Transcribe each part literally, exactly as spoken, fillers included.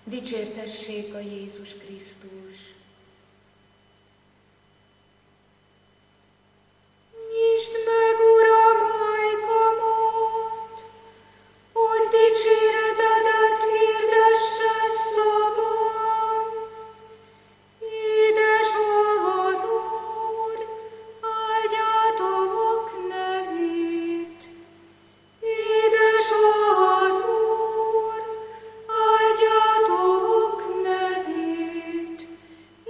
Dicsértessék a Jézus Krisztus! Nyisd meg, Uram, ajkamat, hogy dicséretedet hirdesse szavam. Édes az Úr, áldjátok nevét. Édes az Úr, áldjátok nevét.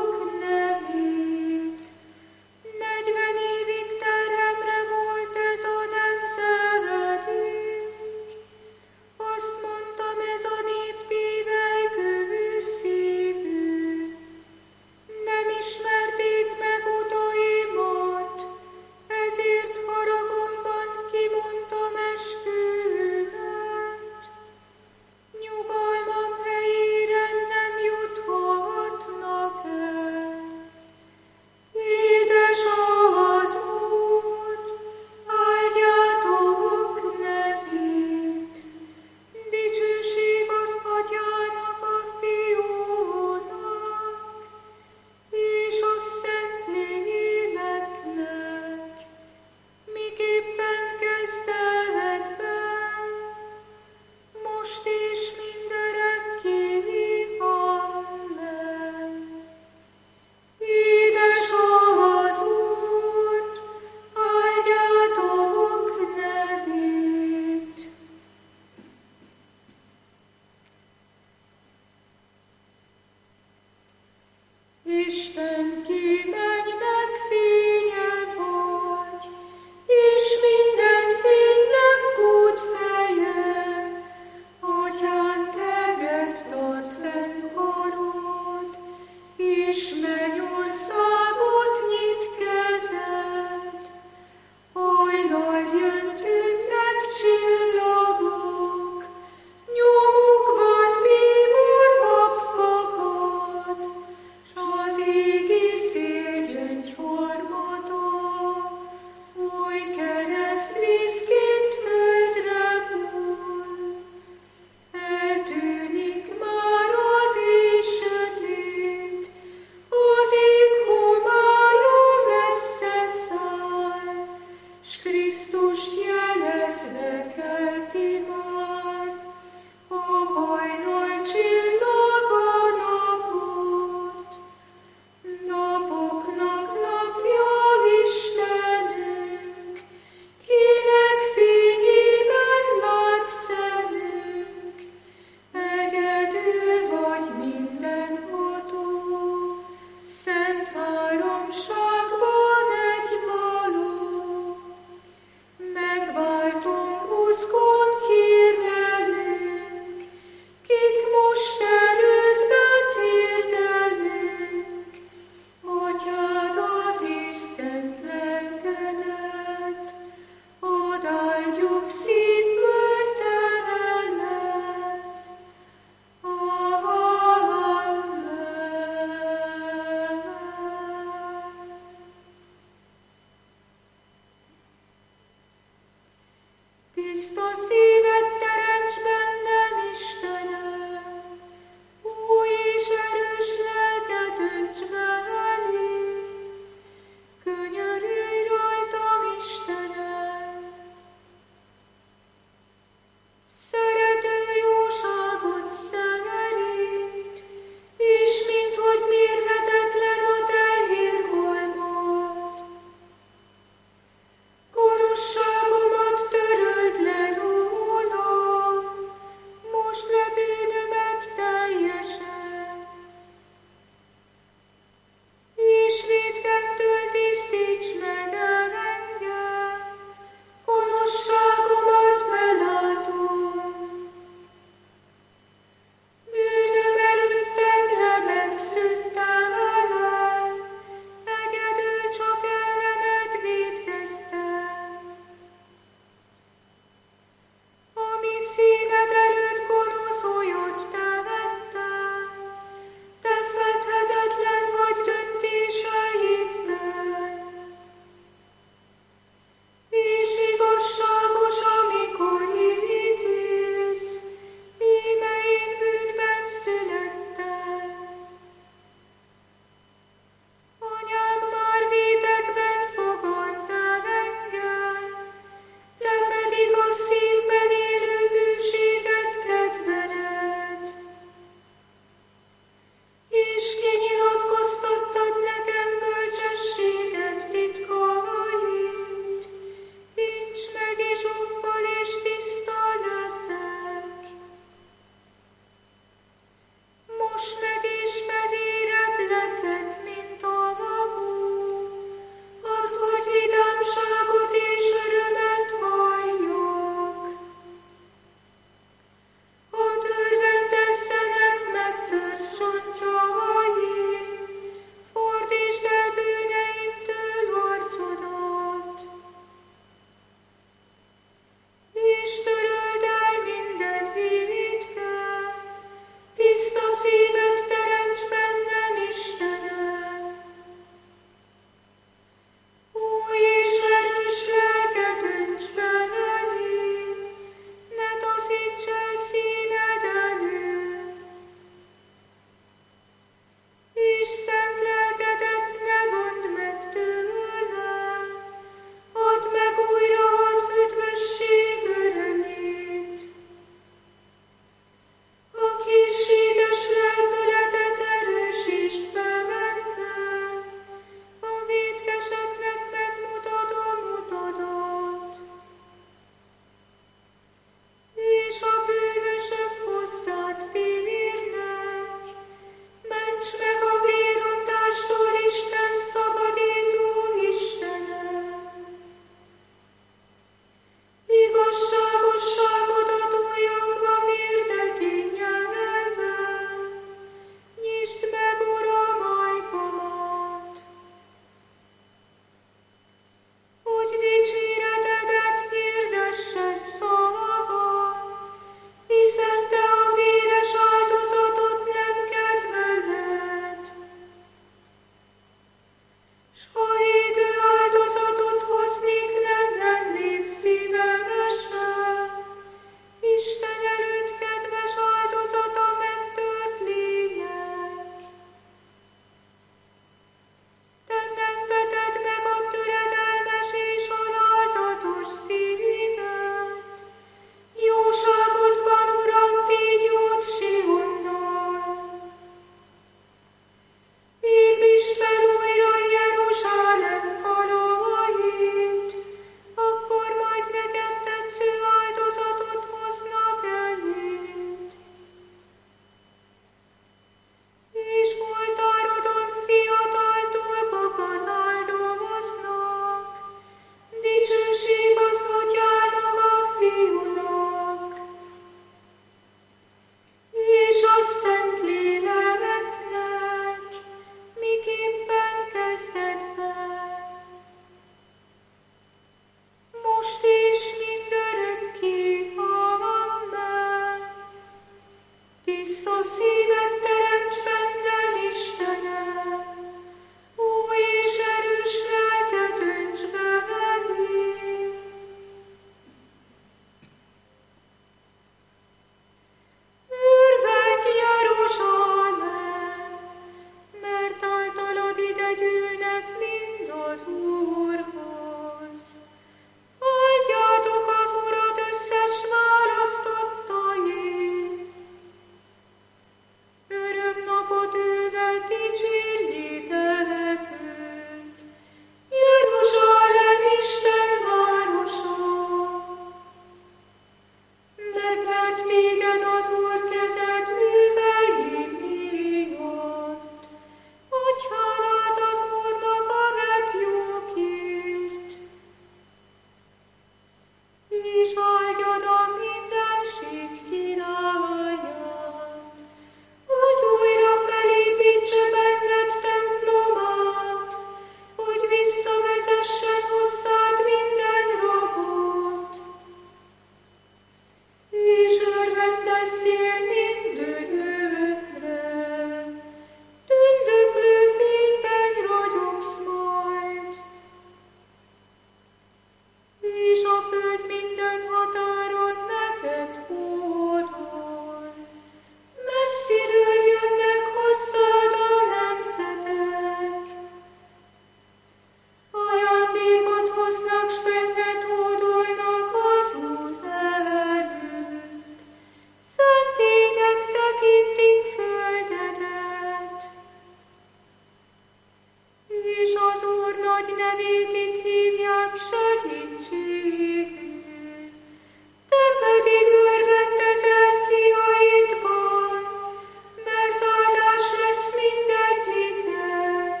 Úr nagy nevét itt hívják segítségül. Te pedig örvendezel fiaidban, mert áldás lesz mindegyiken.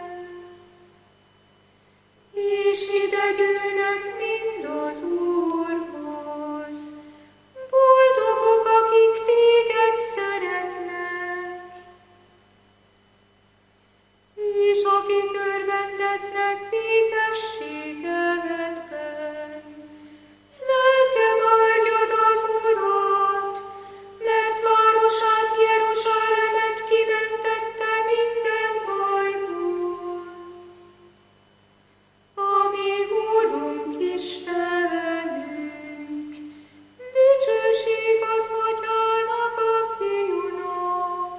És ide gyűlnek mind az Úrhoz. Boldogok, akik téged szeretnek, és akik örvendeznek békességedben. Lelkem áldjad az Urat, mert városát, Jeruzsálemet kimentette minden bajból. Ami Úrunk Istenünk, dicsőség az Atyának, a Fiúnak,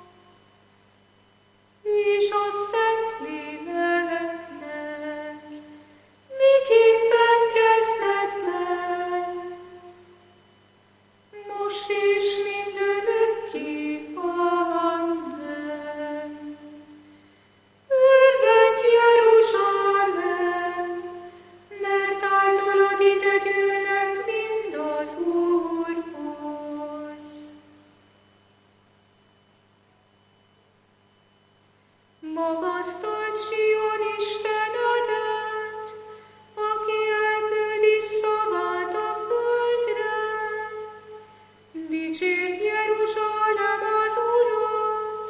és a Szentléleknek, miképpen kezdetben, most és mindörökké. Amen. Örvendj, Jeruzsálem, mert általad ide gyűlnek mind az Úrhoz. Magasztald Sion Istenedet, aki elküldi szavát a földre. Dicsérd Jeruzsálem az Urat.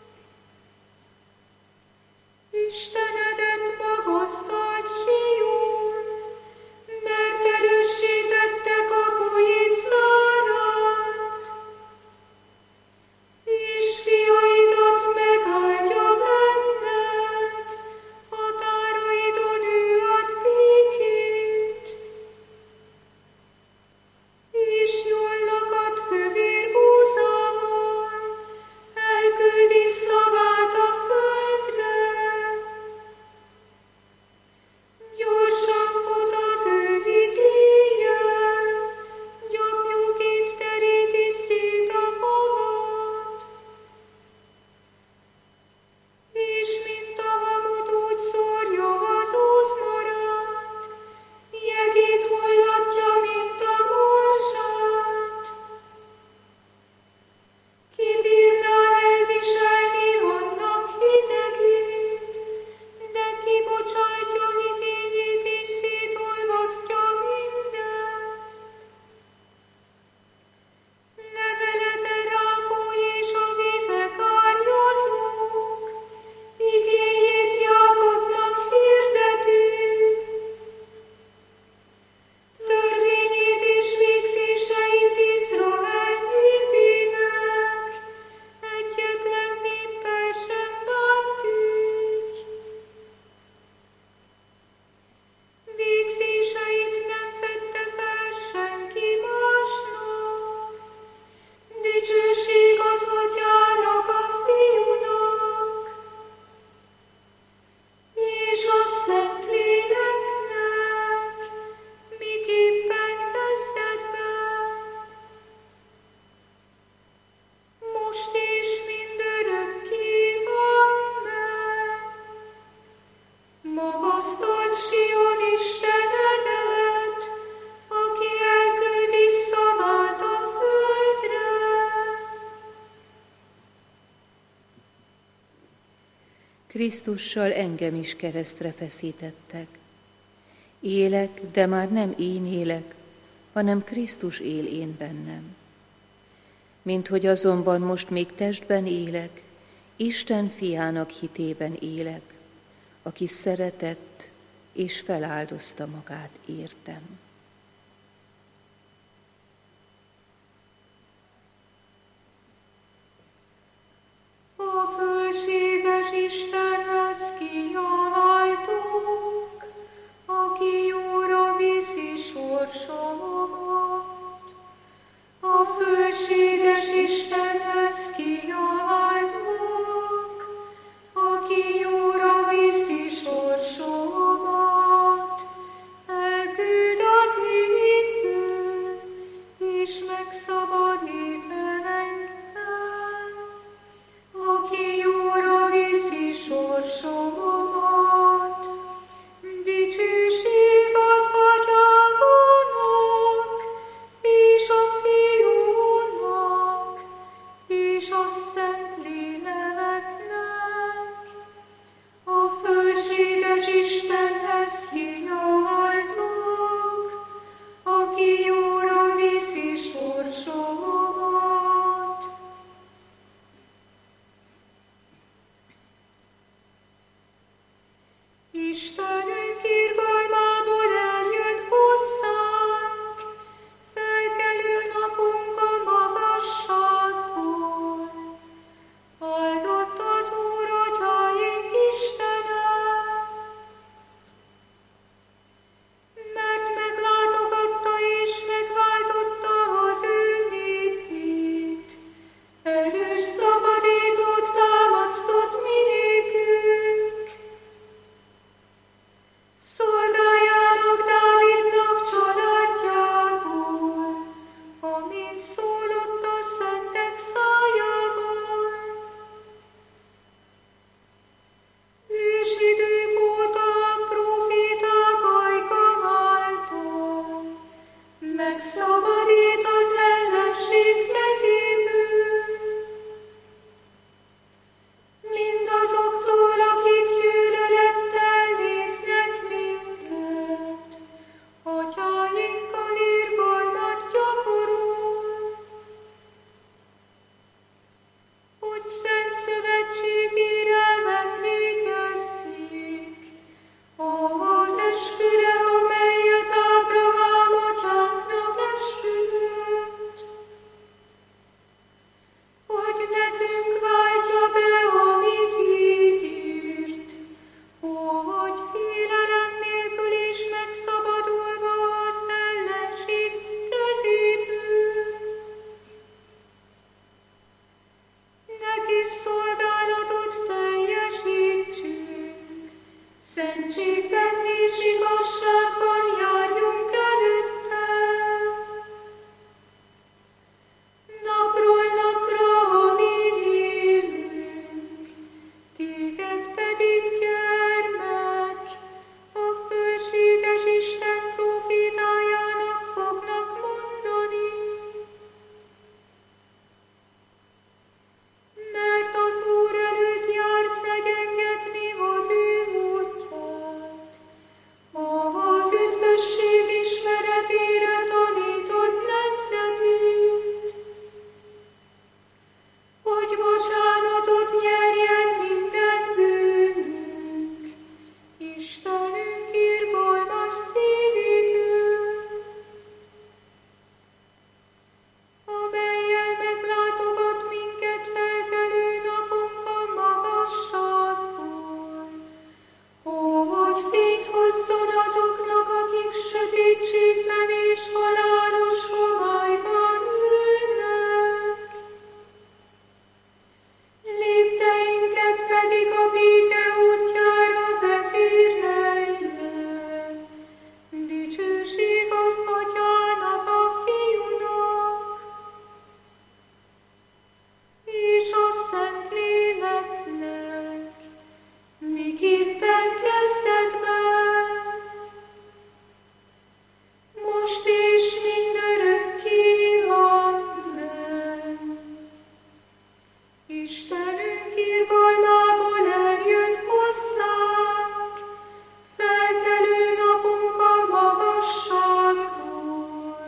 Istenedet magasztald Sion, mert erőssé tette kapuit zárat, és fiaidat megáldja benned, határaidon ő ad békét, és jól lakat kövér búzával, elküldi szavát a földre. Gyorsan fut az ő igéje, gyapjúként teríti szét a magat, és mint a hamut úgy szórja az ózmarat, jegét hullatja, mint a morzsát. Ki bírná elviselni annak hidegét, de kibocsátja igényét és szétolvasztja mindezt. Levelete ráfúj és a vizek árnyazók, igéjét Jákobnak hirdeti. Törvényét és végzéseit Izrael népének, egyetlen néppel sem bánt ügy. Végzéseit nem fedte fel senki másnak. Dicsőség az Atyának, a Fiúnak, és a Szentléleknek, miképpen kezdetben, most és mindörökké. Amen. Magasztald Sion Istenedet, aki elküldi szavát a földre. Krisztussal engem is keresztre feszítettek. Élek, de már nem én élek, hanem Krisztus él én bennem. Minthogy azonban most még testben élek, Isten fiának hitében élek, aki szeretett és feláldozta magát értem. A fölséges Istenhez kiáltunk, aki jóra viszi sorsomat. A fölséges Istenhez kiáltunk, aki jóra viszi sorsomat. Elküld az Istenünk irgalmából eljön hozzánk, felkelő napunk a magasságból. Áldott az Úr, Atyáink Istene, mert meglátogatta és megváltotta az ő népét. Erős szabadítót támasztott mi nékünk. Szolgáljának Dávidnak családjából, amint szólott a szentek szájával. Ősidők óta a próféták ajka által megszabadít az ellenség kezéből. Mindazoktól, akik gyűlölettel néznek minket, Atyáinkkal irgalmat gyakorol, hogy szent szövetségére emlékezzék, ahhoz esküre, amelyet Ábrahám atyánknak esküdött, hogy nekünk váltja be, amit ígért, hogy félelem nélkül is megszabadulva az ellenség kezéből. Neki szolgálatot teljesítsünk, szentségben és igazságban járjunk előtte. Napról napra, amíg élünk, téged pedig, gyermek, a fölséges Isten prófétájának fognak mondani. Mert az Úr előtt jár szegyengetni az ő útját, az üdvösség ismeretére tanítod nemzetét, hogy bocsánatot nyerjen minden bűnünk, Istenünk irgalmas szívétől, amellyel meglátogat minket felkelő napunk a magasságból, hogy fényt hozzon azoknak, akik sötétségben és halálos homályban ülnek. Lépteinket pedig a béke útjára vezérelje. Dicsőség az Atyának, a Fiúnak és a Szentléleknek, miképpen kezdetben, most és mindörökké. Amen. Istenünk irgalmából eljön hozzánk, felkelő napunk a magasságból.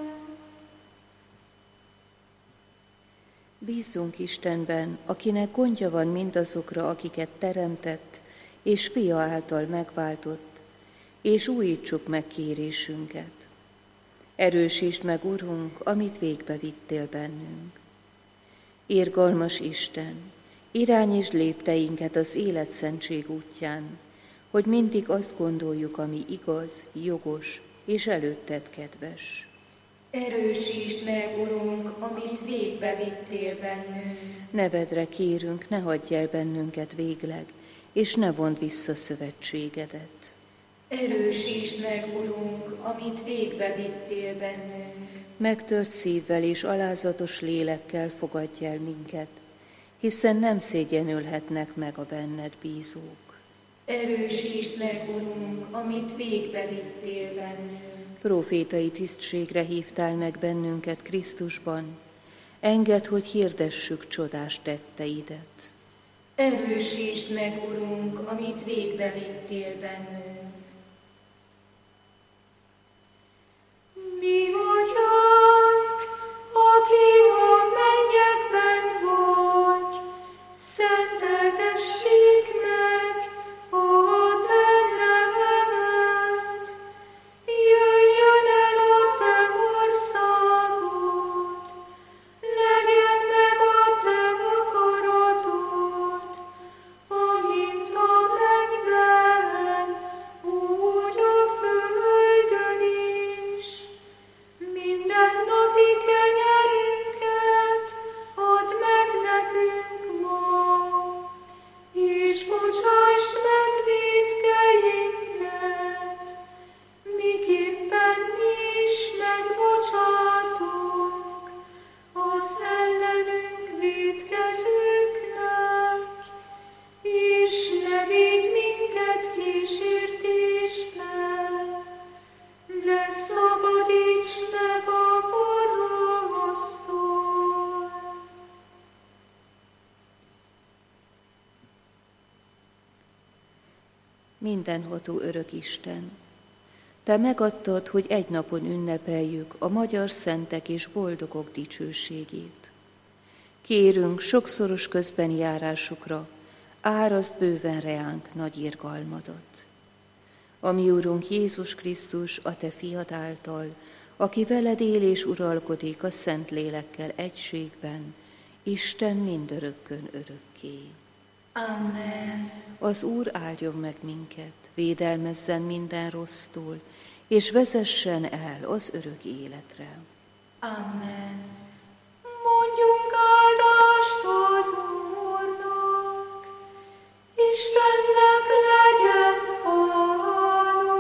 Bízzunk Istenben, akinek gondja van mindazokra, akiket teremtett, és Fia által megváltott, és újítsuk meg kérésünket. Erősítsd meg, Urunk, amit végbe vittél bennünk. Irgalmas Isten, irányítsd lépteinket az életszentség útján, hogy mindig azt gondoljuk, ami igaz, jogos és előtted kedves. Erősítsd meg, Urunk, amit végbe vittél bennünk. Nevedre kérünk, ne hagyj el bennünket végleg, és ne vond vissza szövetségedet. Erősítsd meg, Urunk, amit végbe vittél bennünk. Megtört szívvel és alázatos lélekkel fogadj el minket, hiszen nem szégyenülhetnek meg a benned bízók. Erősítsd meg, Urunk, amit végbe vittél bennünk. Profétai tisztségre hívtál meg bennünket Krisztusban, engedd, hogy hirdessük csodás tetteidet. Erősítsd meg, Urunk, amit végbe vittél bennünk. Mi Atyánk, aki a mennyekben vagy, szenteltessék meg a te neved. mindenható örök Isten! Te megadtad, hogy egy napon ünnepeljük a magyar szentek és boldogok dicsőségét. Kérünk sokszoros közbenjárásukra, árasd bőven reánk nagy irgalmadat. A mi Urunk Jézus Krisztus, a Te fiad által, aki veled él és uralkodik a Szent Lélekkel egységben, Isten mindörökkön örökké. Amen. Az Úr áldjon meg minket, védelmezzen minden rossztól, és vezessen el az örök életre. Amen. Mondjunk áldást az Úrnak, Istennek legyen hála.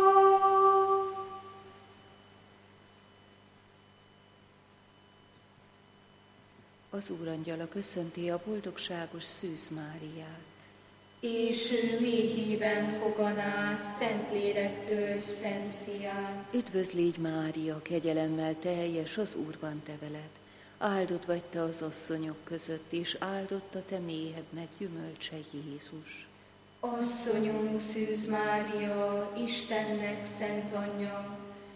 Az Úrangyala köszönti a boldogságos Szűz Máriát. És ő méhében foganá Szentlélektől Szent Fiát. Üdvözl légy, Mária, kegyelemmel teljes, az Úr van te veled. Áldott vagy te az asszonyok között, és áldott a te méhednek gyümölcse Jézus. Asszonyunk Szűz Mária, Istennek szent anyja,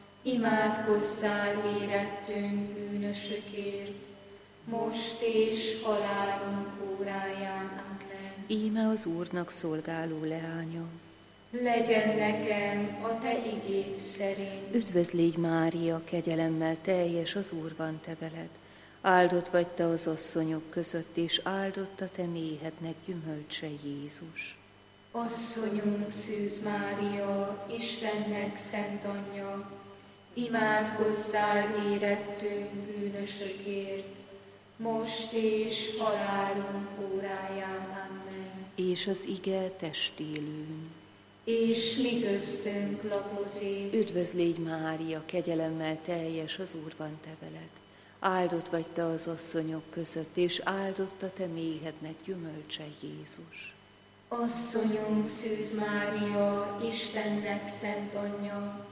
imádkozzál érettünk bűnösökért, most és halálunk óráján. Amen. Íme az Úrnak szolgáló leánya. Legyen nekem a te igéd szerint. Üdvözl légy, Mária, kegyelemmel teljes, az Úr van te veled. Áldott vagy te az asszonyok között, és áldott a te méhednek gyümölcse Jézus. Asszonyunk Szűz Mária, Istennek szent anyja, imádkozzál érettünk bűnösökért, most és halálunk óráján. Amen. És az ige testélőn. És mi köztünk lakozik. Üdvözl légy, Mária, kegyelemmel teljes, az Úr van te veled. Áldott vagy te az asszonyok között, és áldott a te méhednek gyümölcse Jézus. Asszonyunk Szűz Mária, Istennek szent anyja,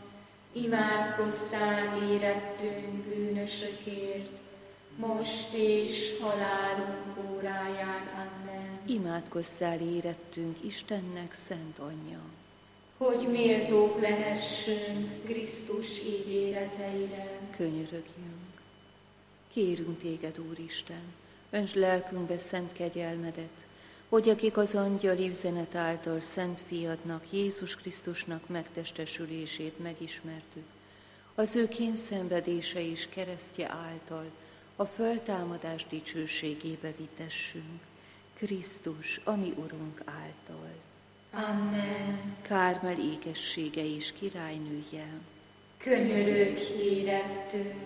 imádkozzál érettünk bűnösökért, most és halálunk óráján. Amen. Imádkozzál érettünk Istennek szent anyja, hogy méltók lehessünk Krisztus ígéreteire. Könyörögjünk. Kérünk téged, Úristen, öntsd lelkünkbe szent kegyelmedet, hogy akik az angyali üzenet által szent fiadnak, Jézus Krisztusnak megtestesülését megismertük, az ő kényszenvedése és keresztje által a föltámadás dicsőségébe vitessünk, Krisztus, a mi Urunk által. Amen. Kármel égessége és királynője, Könyörögj érettünk.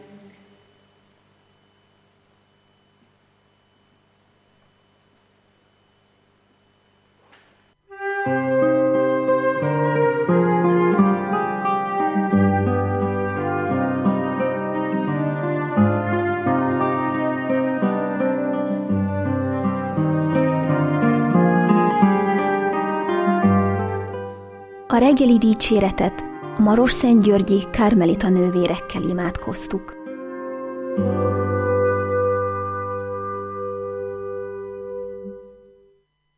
A reggeli dicséretet a Marosszentgyörgyi Kármelita nővérekkel imádkoztuk.